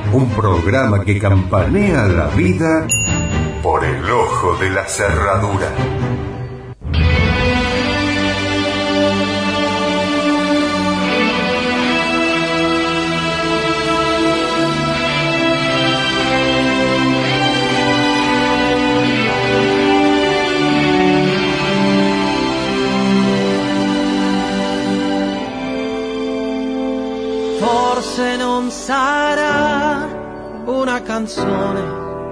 Un programa que campanea la vida por el ojo de la cerradura. Forse non sarà una canzone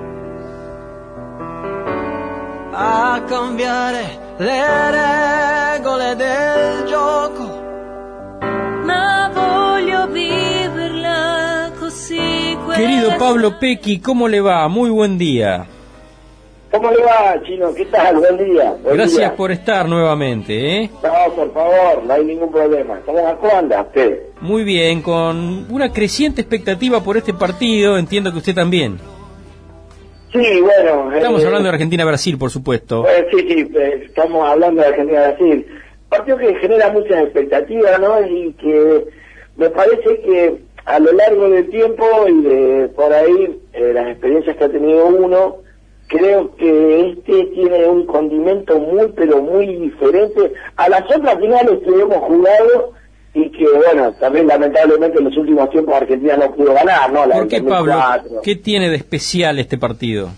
a cambiare le regole del gioco, ma voglio viverla così. Querido Pablo Pecchi, ¿cómo le va? Muy buen día. ¿Cómo le va, Chino? ¿Qué tal? Buen día. Gracias por estar nuevamente, ¿eh? No, por favor, no hay ningún problema. ¿Cómo anda usted? Muy bien, con una creciente expectativa por este partido, entiendo que usted también. Sí, bueno... Estamos hablando de Argentina-Brasil, por supuesto. Sí, estamos hablando de Argentina-Brasil. Partido que genera muchas expectativas, ¿no? Y que me parece que a lo largo del tiempo y de por ahí las experiencias que ha tenido uno, creo que este tiene un condimento muy, pero muy diferente a las otras finales que hemos jugado y que, bueno, también lamentablemente en los últimos tiempos Argentina no pudo ganar, ¿no? ¿Por qué, Pablo? ¿Qué tiene de especial este partido?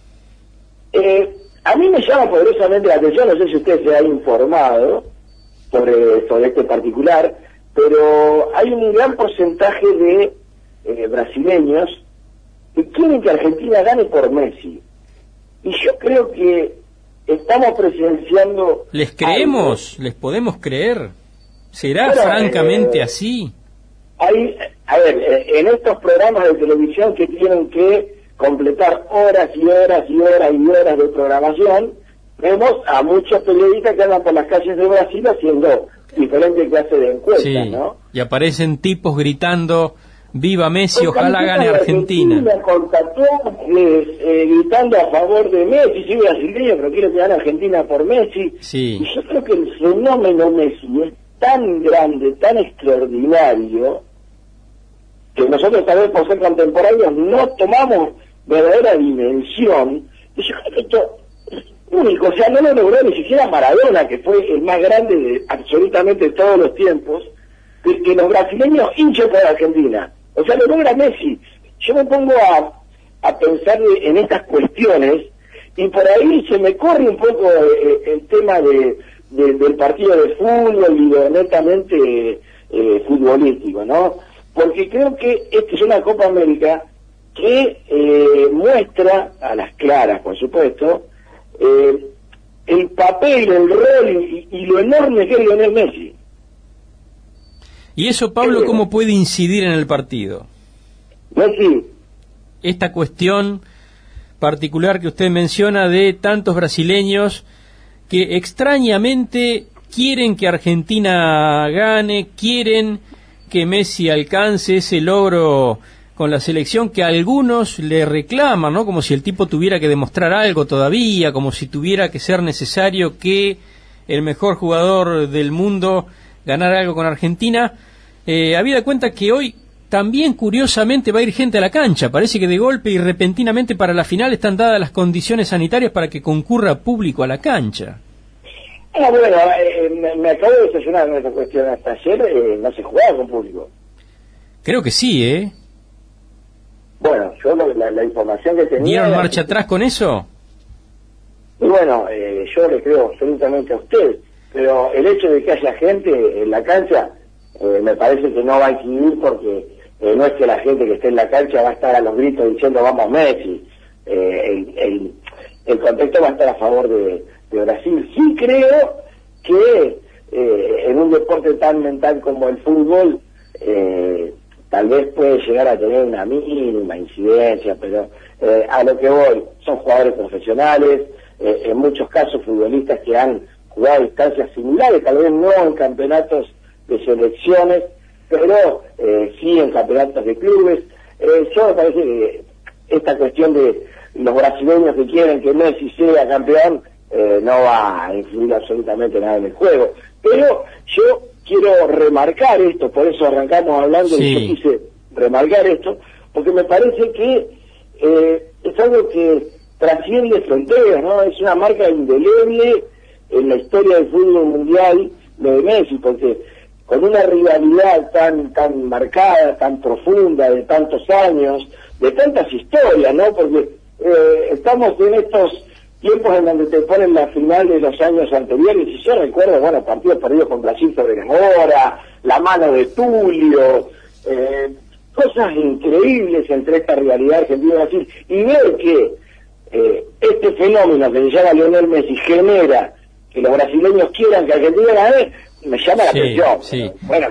A mí me llama poderosamente la atención, no sé si usted se ha informado sobre este particular, pero hay un gran porcentaje de brasileños que quieren que Argentina gane por Messi. Y yo creo que estamos presenciando... ¿Les creemos? ¿Les podemos creer? ¿Será francamente así? A ver, en estos programas de televisión que tienen que completar horas y horas y horas y horas de programación, vemos a muchos periodistas que andan por las calles de Brasil haciendo diferentes clases de encuestas, sí, ¿no? Y aparecen tipos gritando... ¡Viva Messi! Ojalá gane Argentina. Con tatuajes, gritando a favor de Messi. Soy brasileño, pero quiero que gane Argentina por Messi. Sí. Y yo creo que el fenómeno Messi es tan grande, tan extraordinario, que nosotros tal vez por ser contemporáneos no tomamos verdadera dimensión. Y yo creo que esto es único. O sea, no lo logró ni siquiera Maradona, que fue el más grande de absolutamente todos los tiempos, que los brasileños hinchen por Argentina. O sea, lo logra Messi. Yo me pongo a pensar en estas cuestiones y por ahí se me corre un poco el tema del partido de fútbol y lo netamente futbolístico, ¿no? Porque creo que esta es una Copa América que muestra, a las claras por supuesto, el papel, el rol y lo enorme que es Lionel Messi. ¿Y eso, Pablo, cómo puede incidir en el partido? Messi. Esta cuestión particular que usted menciona de tantos brasileños que extrañamente quieren que Argentina gane, quieren que Messi alcance ese logro con la selección que a algunos le reclaman, ¿no? Como si el tipo tuviera que demostrar algo todavía, como si tuviera que ser necesario que el mejor jugador del mundo ganar algo con Argentina, habida cuenta que hoy también curiosamente va a ir gente a la cancha. Parece que de golpe y repentinamente para la final están dadas las condiciones sanitarias para que concurra público a la cancha. Bueno, me acabo de desayunar en esta cuestión. Hasta ayer no se jugaba con público. Creo que sí, ¿eh? Bueno, yo la información que tenía... ¿Dieron marcha atrás con eso? Y bueno, yo le creo absolutamente a usted. Pero el hecho de que haya gente en la cancha me parece que no va a incidir porque no es que la gente que esté en la cancha va a estar a los gritos diciendo vamos Messi. El contexto va a estar a favor de Brasil. Sí creo que en un deporte tan mental como el fútbol tal vez puede llegar a tener una mínima incidencia, pero a lo que voy, son jugadores profesionales, en muchos casos futbolistas que han jugado a distancias similares, tal vez no en campeonatos de selecciones, pero sí en campeonatos de clubes. Yo me parece que esta cuestión de los brasileños que quieren que Messi sea campeón no va a influir absolutamente nada en el juego. Pero yo quiero remarcar esto, por eso arrancamos hablando y yo quise remarcar esto, porque me parece que es algo que trasciende fronteras, ¿no? Es una marca indeleble en la historia del fútbol mundial, lo de Messi, porque con una rivalidad tan marcada, tan profunda, de tantos años, de tantas historias, ¿no? Porque estamos en estos tiempos en donde te ponen la final de los años anteriores, y yo recuerdo, bueno, partidos perdidos con Brasil sobre Gamora, la mano de Tulio, cosas increíbles entre esta rivalidad Argentina-Brasil, y ver que este fenómeno que se llama Lionel Messi genera que los brasileños quieran que Argentina gane, me llama la atención. Sí. Bueno,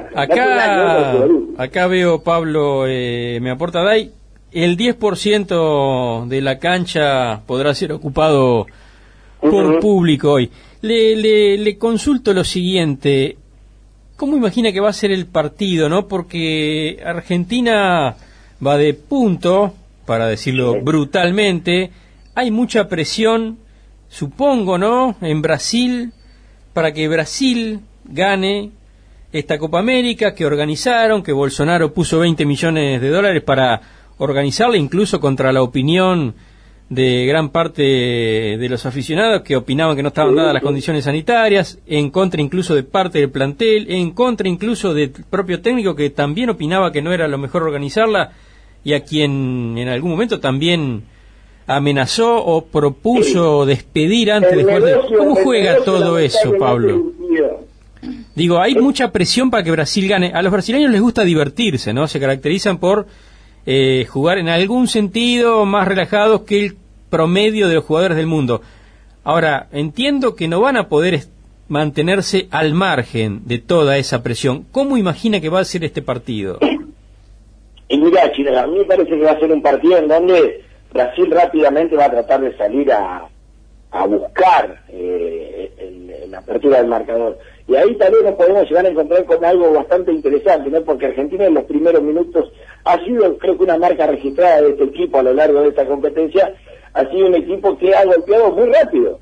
acá veo, Pablo, me aporta Day, el 10% de la cancha podrá ser ocupado por público hoy. Le consulto lo siguiente, ¿cómo imagina que va a ser el partido, no? Porque Argentina va de punto, para decirlo brutalmente, hay mucha presión, supongo, ¿no?, en Brasil, para que Brasil gane esta Copa América que organizaron, que Bolsonaro puso $20 millones para organizarla, incluso contra la opinión de gran parte de los aficionados que opinaban que no estaban dadas las condiciones sanitarias, en contra incluso de parte del plantel, en contra incluso del propio técnico que también opinaba que no era lo mejor organizarla y a quien en algún momento también amenazó o propuso despedir antes de jugar. ¿Cómo juega todo eso, Pablo? Digo, hay mucha presión para que Brasil gane. A los brasileños les gusta divertirse, ¿no? Se caracterizan por jugar en algún sentido más relajados que el promedio de los jugadores del mundo. Ahora, entiendo que no van a poder mantenerse al margen de toda esa presión. ¿Cómo imagina que va a ser este partido? Y mira, Chile, a mí me parece que va a ser un partido en donde Brasil rápidamente va a tratar de salir a buscar la apertura del marcador. Y ahí también nos podemos llegar a encontrar con algo bastante interesante, ¿no? Porque Argentina en los primeros minutos ha sido, creo que una marca registrada de este equipo a lo largo de esta competencia, ha sido un equipo que ha golpeado muy rápido.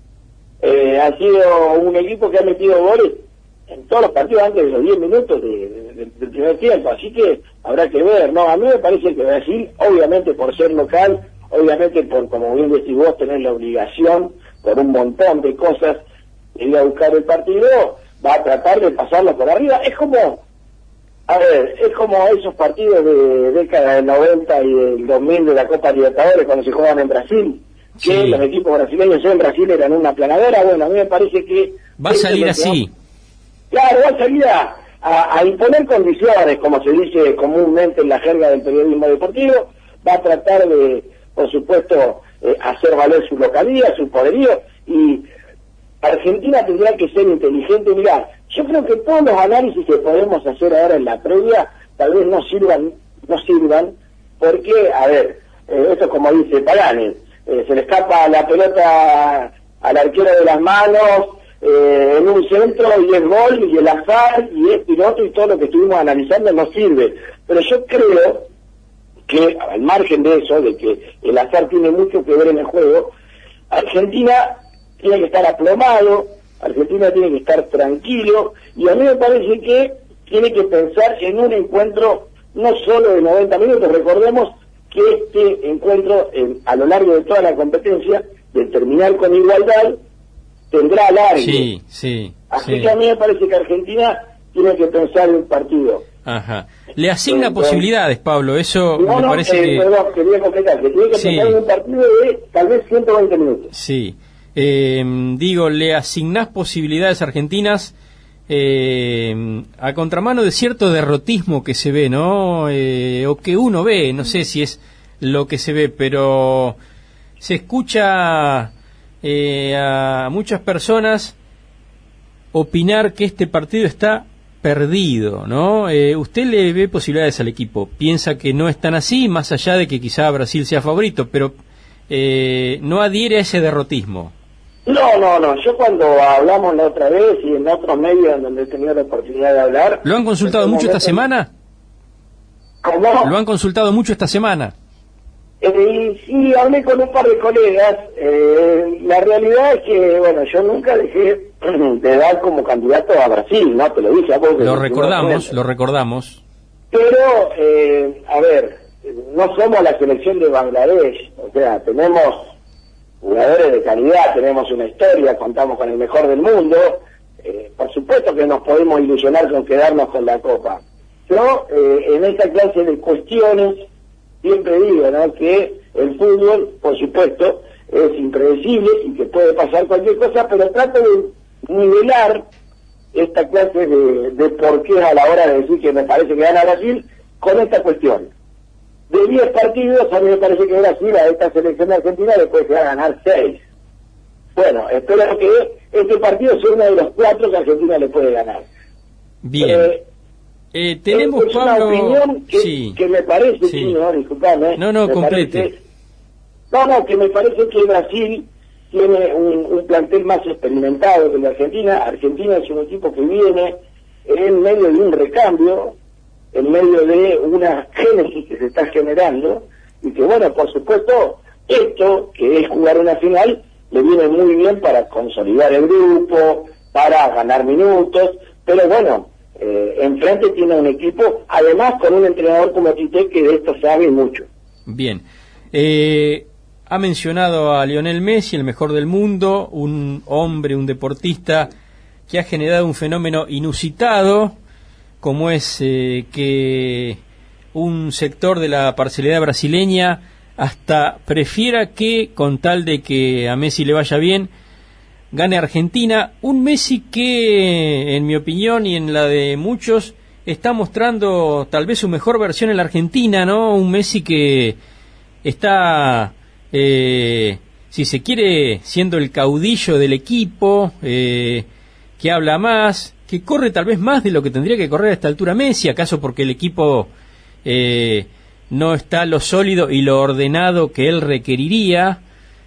Ha sido un equipo que ha metido goles en todos los partidos antes de los 10 minutos del primer tiempo, así que habrá que ver, ¿no? A mí me parece que Brasil, obviamente por ser local, obviamente por, como bien decís vos, tener la obligación, por un montón de cosas, de ir a buscar el partido, va a tratar de pasarlo por arriba. Es como, a ver, es como esos partidos de década del 90 y del 2000 de la Copa Libertadores cuando se jugaban en Brasil, que los equipos brasileños en Brasil eran una planadora. Bueno, a mí me parece que va a salir así. Claro, va a salir a imponer condiciones, como se dice comúnmente en la jerga del periodismo deportivo, va a tratar de, por supuesto, hacer valer su localía, su poderío, y Argentina tendrá que ser inteligente. Mirá, yo creo que todos los análisis que podemos hacer ahora en la previa, tal vez no sirvan, porque, a ver, esto es como dice Pagani, se le escapa la pelota al arquero de las manos, en un centro y es gol y el azar y es piloto y todo lo que estuvimos analizando no sirve. Pero yo creo que al margen de eso, de que el azar tiene mucho que ver en el juego, Argentina tiene que estar aplomado, Argentina tiene que estar tranquilo, y a mí me parece que tiene que pensar en un encuentro no solo de 90 minutos. Recordemos que este encuentro a lo largo de toda la competencia, de terminar con igualdad, tendrá largo. Así que a mí me parece que Argentina tiene que pensar en el partido. Ajá. Le asigna posibilidades, Pablo, eso me parece que... Perdón, quería completar, que tiene que pensar en un partido de tal vez 120 minutos. Sí. Digo, le asignás posibilidades argentinas a contramano de cierto derrotismo que se ve, ¿no? O que uno ve, no sé si es lo que se ve, pero se escucha a muchas personas opinar que este partido está perdido, ¿no? ¿Usted le ve posibilidades al equipo? ¿Piensa que no están así, más allá de que quizá Brasil sea favorito, pero no adhiere a ese derrotismo? No, yo cuando hablamos la otra vez y en otros medios en donde he tenido la oportunidad de hablar... ¿Lo han consultado mucho esta semana? ¿Cómo? ¿Lo han consultado mucho esta semana? Sí, hablé con un par de colegas. La realidad es que, bueno, yo nunca dejé de dar como candidato a Brasil, ¿no? Te lo dije a vos. Lo recordamos. Pero, a ver, no somos la selección de Bangladesh, o sea, tenemos jugadores de calidad, tenemos una historia, contamos con el mejor del mundo, por supuesto que nos podemos ilusionar con quedarnos con la Copa. Yo, en esta clase de cuestiones, siempre digo, ¿no?, que el fútbol, por supuesto, es impredecible y que puede pasar cualquier cosa, pero trato de nivelar esta clase de porqués a la hora de decir que me parece que gana Brasil con esta cuestión. De 10 partidos, a mí me parece que Brasil a esta selección de Argentina le puede llegar a ganar 6. Bueno, espero que este partido sea uno de los 4 que Argentina le puede ganar. Bien. Tenemos, es Pablo... una opinión que me parece, sí. No, disculpame. No, complete. Que me parece que Brasil tiene un plantel más experimentado que la Argentina. Argentina es un equipo que viene en medio de un recambio, en medio de una génesis que se está generando, y que bueno, por supuesto, esto, que es jugar una final, le viene muy bien para consolidar el grupo, para ganar minutos, pero bueno, enfrente tiene un equipo, además con un entrenador como Tite, que de esto sabe mucho. Bien. Ha mencionado a Lionel Messi, el mejor del mundo, un hombre, un deportista que ha generado un fenómeno inusitado, como es que un sector de la parcialidad brasileña hasta prefiera que, con tal de que a Messi le vaya bien, gane Argentina. Un Messi que, en mi opinión y en la de muchos, está mostrando tal vez su mejor versión en la Argentina, ¿no? Un Messi que está, si se quiere, siendo el caudillo del equipo, que habla más, que corre tal vez más de lo que tendría que correr a esta altura Messi, acaso porque el equipo no está lo sólido y lo ordenado que él requeriría.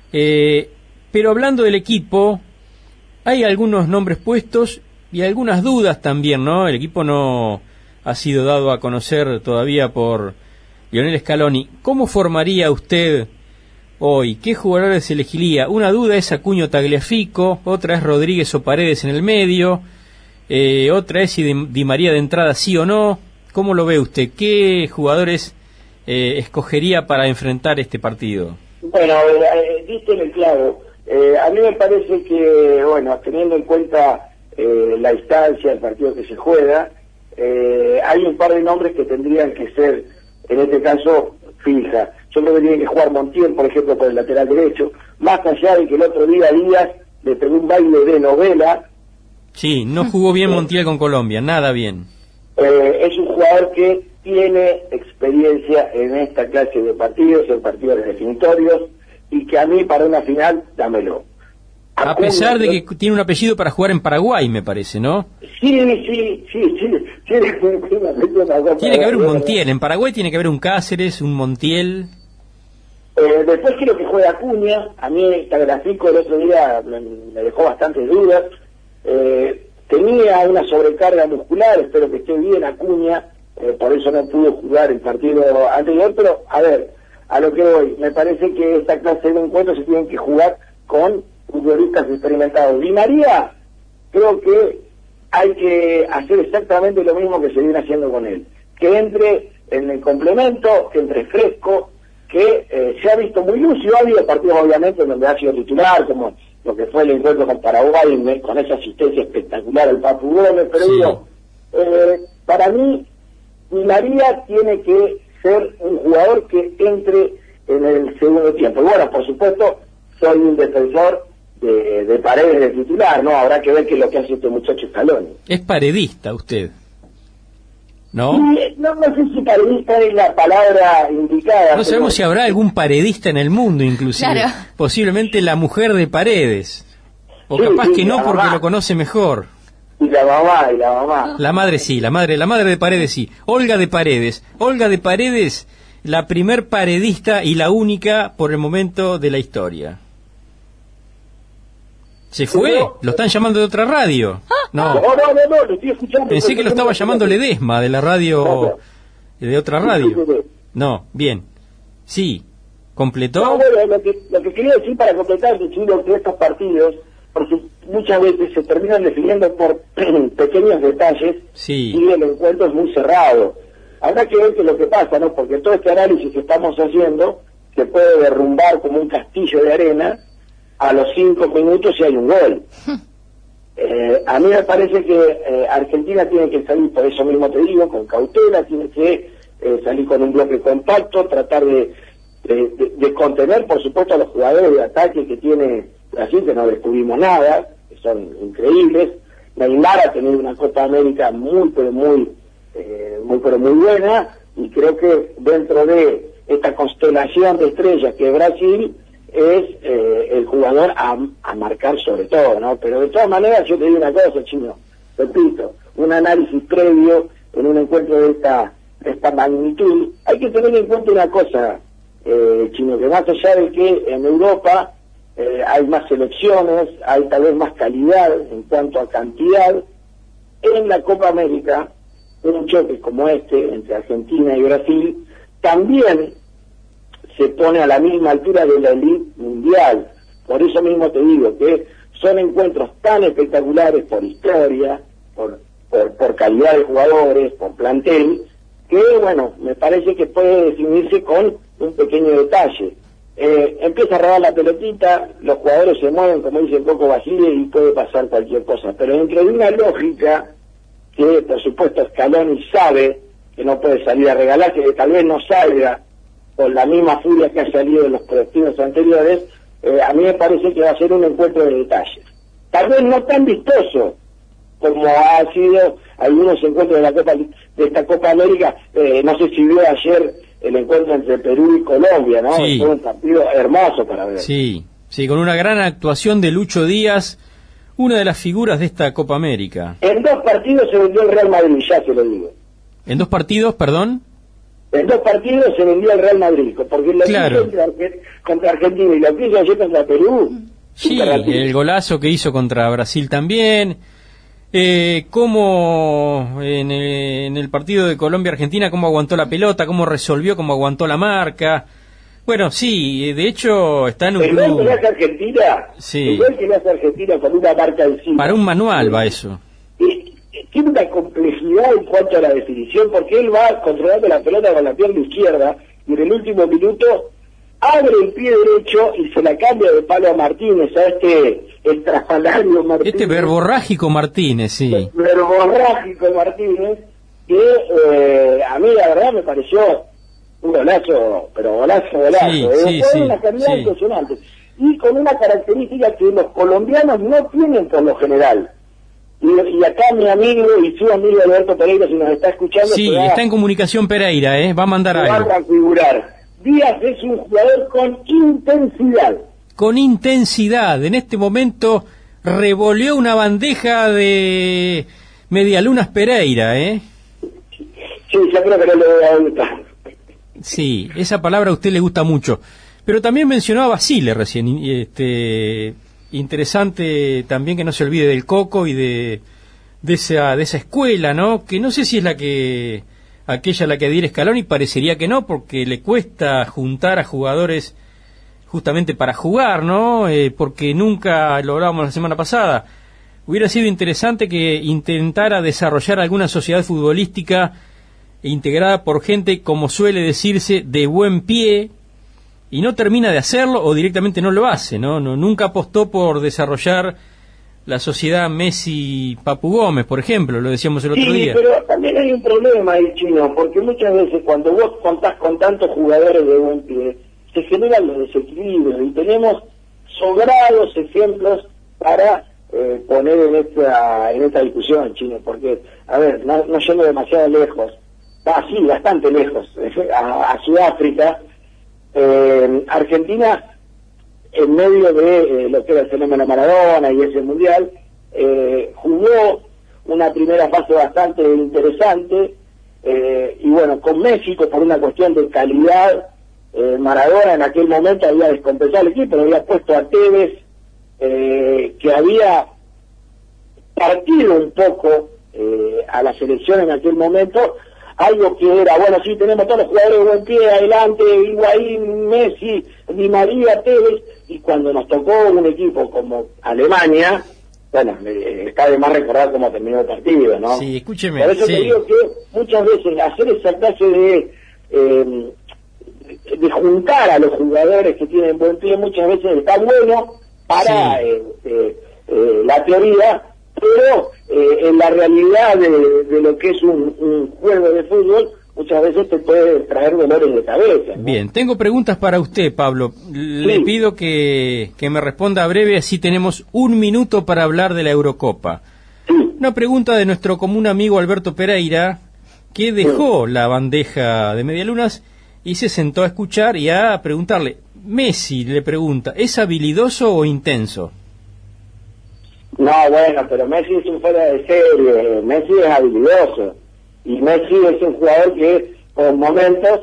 Pero hablando del equipo, hay algunos nombres puestos y algunas dudas también, ¿no? El equipo no ha sido dado a conocer todavía por Lionel Scaloni. ¿Cómo formaría usted hoy? ¿Qué jugadores elegiría? Una duda es Acuña Tagliafico, otra es Rodríguez o Paredes en el medio, otra es si Di María de entrada sí o no. ¿Cómo lo ve usted? ¿Qué jugadores escogería para enfrentar este partido? Bueno, diste en el clavo. A mí me parece que, bueno, teniendo en cuenta la instancia, el partido que se juega, hay un par de nombres que tendrían que ser, en este caso, fija. Yo creo que tiene que jugar Montiel, por ejemplo, por el lateral derecho, más allá de que el otro día Díaz le pegó un baile de novela. Sí, no jugó bien Montiel con Colombia, nada bien. Es un jugador que tiene experiencia en esta clase de partidos, en partidos definitorios, y que a mí para una final, dámelo. A pesar de que tiene un apellido para jugar en Paraguay, me parece, ¿no? Sí. Tiene que haber un Montiel, en Paraguay tiene que haber un Cáceres, un Montiel. Después quiero que juegue Acuña. A mí Tagliafico el otro día me dejó bastantes dudas. Tenía una sobrecarga muscular, espero que esté bien Acuña, por eso no pudo jugar el partido anterior, pero a ver, a lo que voy, me parece que esta clase de encuentros se tienen que jugar con futbolistas experimentados. Di María, creo que hay que hacer exactamente lo mismo que se viene haciendo con él, que entre en el complemento, que entre fresco, que se ha visto muy lúcido. Ha habido partidos obviamente donde ha sido titular, como lo que fue el encuentro con Paraguay, con esa asistencia espectacular al Papu Gómez, pero digo, para mí Di María tiene que ser un jugador que entre en el segundo tiempo. Y bueno, por supuesto, soy un defensor de Paredes de titular, ¿no? Habrá que ver qué es lo que hace este muchacho Scaloni. Es paredista usted, ¿no? Sí, no sé si paredista es la palabra indicada. No sabemos si habrá algún paredista en el mundo, inclusive. Claro. Posiblemente la mujer de Paredes. O Sí, capaz sí, que no, la porque mamá. lo conoce mejor. Y la mamá. La madre sí, la madre de Paredes sí. Olga de Paredes, la primer paredista y la única por el momento de la historia. ¿Se fue? No. ¿Lo están llamando de otra radio? No, No, lo estoy escuchando. pensé que lo estaba llamando Ledesma, de la radio, de otra radio. No, bien. Sí, ¿completó? No, bueno, lo que quería decir para completar, diciendo que estos partidos, porque muchas veces se terminan definiendo por pequeños detalles, Sí. y el encuentro es muy cerrado. habrá que ver qué es lo que pasa, ¿no? Porque todo este análisis que estamos haciendo se puede derrumbar como un castillo de arena a los 5 minutos si hay un gol. A mí me parece que Argentina tiene que salir, por eso mismo te digo, con cautela, tiene que salir con un bloque compacto, tratar de contener, por supuesto, a los jugadores de ataque que tiene Brasil, que no descubrimos nada, que son increíbles. Neymar ha tenido una Copa América muy buena, y creo que dentro de esta constelación de estrellas que es Brasil, es el jugador a marcar sobre todo, ¿no? Pero de todas maneras, yo te digo una cosa, Chino, repito, un análisis previo en un encuentro de esta magnitud, hay que tener en cuenta una cosa, Chino, que más allá de que en Europa hay más selecciones, hay tal vez más calidad en cuanto a cantidad, en la Copa América, un choque como este entre Argentina y Brasil también se pone a la misma altura de la elite mundial. Por eso mismo te digo que son encuentros tan espectaculares por historia, por calidad de jugadores, por plantel, que bueno, me parece que puede definirse con un pequeño detalle. Empieza a rodar la pelotita, los jugadores se mueven, como dice el Coco Basile, y puede pasar cualquier cosa, pero dentro de una lógica que por supuesto Scaloni sabe que no puede salir a regalar, que tal vez no salga con la misma furia que ha salido en los partidos anteriores, a mí me parece que va a ser un encuentro de detalles. Tal vez no tan vistoso como ha sido algunos encuentros de esta Copa América. No sé si vio ayer el encuentro entre Perú y Colombia, ¿no? Sí. Fue un partido hermoso para ver. Sí, con una gran actuación de Lucho Díaz, una de las figuras de esta Copa América. En 2 partidos se vendió el Real Madrid, ya se lo digo. ¿En 2 partidos, perdón? En 2 partidos se vendió el Real Madrid, porque lo Claro. que hizo contra Argentina y lo que hizo ayer contra Perú. Sí, el golazo que hizo contra Brasil también. Cómo en el partido de Colombia-Argentina, cómo aguantó la pelota, cómo resolvió, cómo aguantó la marca. Bueno, sí, de hecho está en un El gol club. que le hace Argentina, Sí. el gol que le hace Argentina con una marca encima. Para un manual va eso. Tiene una complejidad en cuanto a la definición, porque él va controlando la pelota con la pierna izquierda y en el último minuto abre el pie derecho y se la cambia de palo a Martínez, a este estrafalario Martínez. Este verborrágico Martínez, sí. Verborrágico Martínez, que a mí la verdad me pareció un golazo, pero golazo. Fue una calidad impresionante. Y con una característica que los colombianos no tienen por lo general. Y acá mi amigo y su amigo Alberto Pereira, si nos está escuchando... Sí, está en comunicación Pereira, va a mandar algo. Va a figurar. Díaz es un jugador con intensidad. Con intensidad. En este momento revoleó una bandeja de medialunas Pereira, Sí, yo creo que no le voy a gustar. Sí, esa palabra a usted le gusta mucho. Pero también mencionó a Basile recién. Interesante también que no se olvide del Coco y de esa escuela, ¿no? Que no sé si es aquella a la que adhiere Scaloni, parecería que no, porque le cuesta juntar a jugadores justamente para jugar, ¿no? Porque nunca, lo hablábamos la semana pasada, hubiera sido interesante que intentara desarrollar alguna sociedad futbolística integrada por gente, como suele decirse, de buen pie, y no termina de hacerlo o directamente no lo hace, ¿no? Nunca apostó por desarrollar la sociedad Messi-Papu Gómez, por ejemplo, lo decíamos el otro día. Sí, pero también hay un problema ahí, Chino, porque muchas veces cuando vos contás con tantos jugadores de buen pie, se generan los desequilibrios, y tenemos sobrados ejemplos para poner en esta discusión, Chino, porque, a ver, no yendo demasiado lejos, sí, bastante lejos, a Sudáfrica, Argentina, en medio de lo que era el fenómeno Maradona y ese mundial, jugó una primera fase bastante interesante, y bueno, con México, por una cuestión de calidad, Maradona en aquel momento había descompensado el equipo, había puesto a Tevez, que había partido un poco a la selección en aquel momento, algo que era, bueno, sí, tenemos todos los jugadores de buen pie, adelante, Higuaín, Messi, Di María, Tevez, y cuando nos tocó un equipo como Alemania, bueno, está de más recordar cómo terminó el partido, ¿no? Sí, escúcheme. Por eso te digo que muchas veces hacer esa clase de juntar a los jugadores que tienen buen pie muchas veces está bueno para la teoría, pero en la realidad de lo que es un juego de fútbol muchas veces te puede traer dolores de cabeza, ¿no? Bien, tengo preguntas para usted, Pablo. Le pido que me responda breve, así tenemos 1 minuto para hablar de la Eurocopa. Sí. Una pregunta de nuestro común amigo Alberto Pereira, que dejó la bandeja de medialunas y se sentó a escuchar y a preguntarle. Messi, le pregunta, ¿es habilidoso o intenso? No, bueno, pero Messi es un fuera de serie, Messi es habilidoso, y Messi es un jugador que por momentos,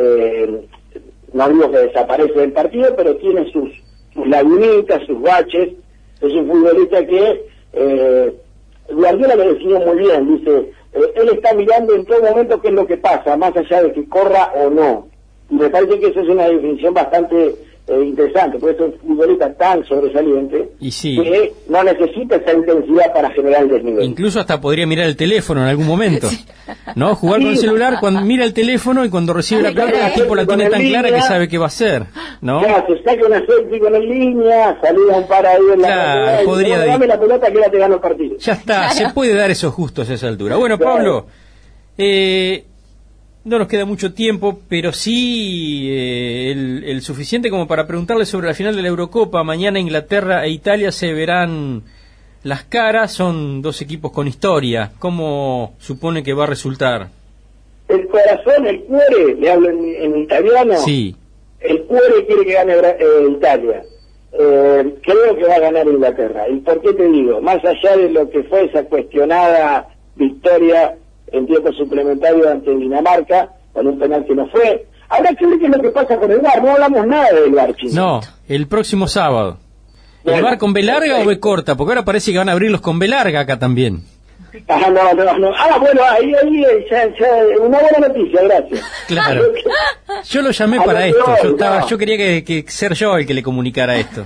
no digo que desaparece del partido, pero tiene sus lagunitas, sus baches. Es un futbolista que Guardiola lo definió muy bien, dice, él está mirando en todo momento qué es lo que pasa, más allá de que corra o no, y me parece que esa es una definición bastante interesante, porque es un futbolista tan sobresaliente Y sí. que no necesita esa intensidad para generar el desnivel. Incluso hasta podría mirar el teléfono en algún momento, ¿no? Jugar con el Sí. celular, cuando mira el teléfono y cuando recibe la pelota, el tipo la tiene tan clara que sabe qué va a hacer, ¿no? Claro, se saca una selfie con el línea, saluda un par ahí en la Claro, carrera y podría dice, de- dame la pelota que ahora te gano el partido. Ya está, se puede dar esos gustos a esa altura. Bueno, Claro. Pablo, no nos queda mucho tiempo, pero sí el suficiente como para preguntarle sobre la final de la Eurocopa. Mañana Inglaterra e Italia se verán las caras, son dos equipos con historia. ¿Cómo supone que va a resultar? El corazón, el cuore, le hablo en italiano, Sí, el cuore quiere que gane Italia. Creo que va a ganar Inglaterra. ¿Y por qué te digo? Más allá de lo que fue esa cuestionada victoria en tiempo suplementario ante Dinamarca, con un penal que no fue, habrá que ver qué es lo que pasa con el VAR. No hablamos nada del VAR, chino. no, el próximo sábado. ¿El Bueno, bar con B larga o B corta? Porque ahora parece que van a abrirlos con B larga acá también. Ah, no. Ah, bueno, ahí ya, una buena noticia, gracias. Claro. Yo lo llamé A para lo esto. peor, Yo quería que ser yo el que le comunicara esto.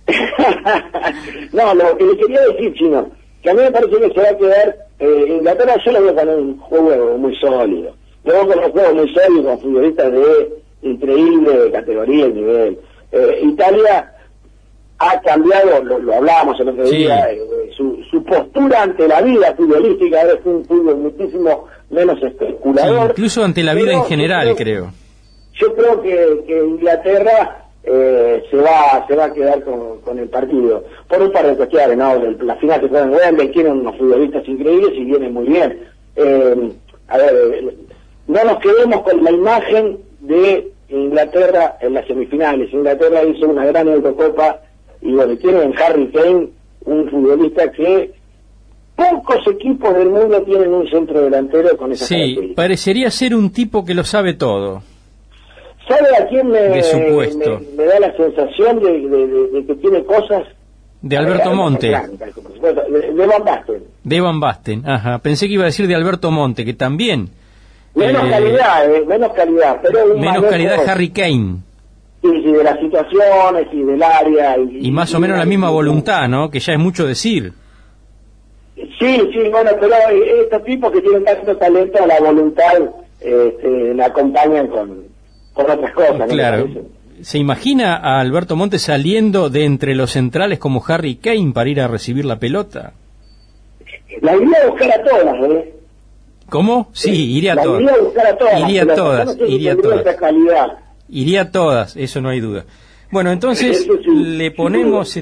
No, lo que le quería decir, Chino, que a mí me parece que se va a quedar, Inglaterra yo lo veo con un juego muy sólido. Lo veo con un juego muy sólido, con futbolistas de increíble categoría y nivel. Italia ha cambiado, lo hablábamos el otro Sí. día, su postura ante la vida futbolística. Ahora es un fútbol muchísimo menos Sí, especulador. incluso ante la vida Pero en general, creo. yo creo que Inglaterra se va a quedar con el partido por un par de cuestiones, ¿no? La final que juega en Wembley, tienen unos futbolistas increíbles y vienen muy bien. A ver, no nos quedemos con la imagen de Inglaterra en las semifinales. Inglaterra hizo una gran Eurocopa y bueno, tienen Harry Kane, un futbolista que pocos equipos del mundo tienen un centro delantero con esas Sí, características. parecería ser un tipo que lo sabe todo. ¿Sabe a quién De su puesto. me da la sensación de que tiene cosas? De Alberto Monte. Por supuesto, de Van Basten. De Van Basten, ajá. Pensé que iba a decir de Alberto Monte, que también. Menos calidad, pero un Menos manejo, calidad Harry Kane. sí, de las situaciones y del área. Y más o menos la misma voluntad, ¿no? Que ya es mucho decir. Sí, bueno, pero estos tipos que tienen tanto talento, la voluntad la acompañan con otras cosas, ¿no? Claro. Me parece. ¿Se imagina a Alberto Monte saliendo de entre los centrales como Harry Kane para ir a recibir la pelota? La iría a buscar a todas, ¿Cómo? Sí, iría a La todas. iría a buscar a todas. Iría a pero todas, yo no sé si iría a tendría todas. esa calidad. Iría a todas, eso no hay duda. Bueno, entonces Eso sí, le ponemos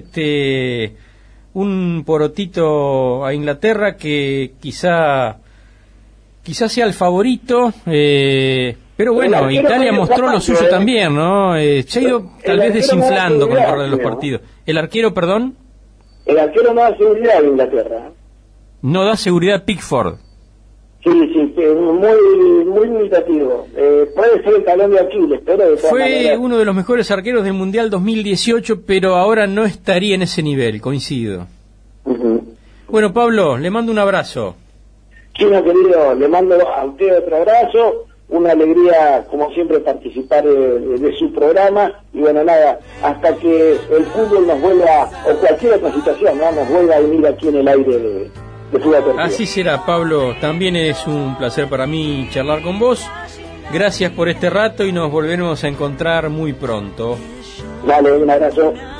un porotito a Inglaterra que quizá sea el favorito, pero bueno, El arquero Italia no es mostró lo capaz, suyo también, ¿no? Se ha ido tal vez arquero desinflando con el no da correr de los seguridad, partidos. El arquero, perdón, El arquero no da seguridad en Inglaterra. no da seguridad Pickford. Sí, muy limitativo. Puede ser el talón de Aquiles, pero de todas Fue maneras, uno de los mejores arqueros del Mundial 2018, pero ahora no estaría en ese nivel, coincido. Ujú. Bueno, Pablo, le mando un abrazo. Chino querido, le mando a usted otro abrazo, una alegría, como siempre, participar de su programa. Y bueno, nada, hasta que el fútbol nos vuelva, o cualquier otra situación, ¿no?, nos vuelva a unir aquí en el aire de Fútbol Deportivo. Así será, Pablo. También es un placer para mí charlar con vos. Gracias por este rato y nos volveremos a encontrar muy pronto. Dale, un abrazo.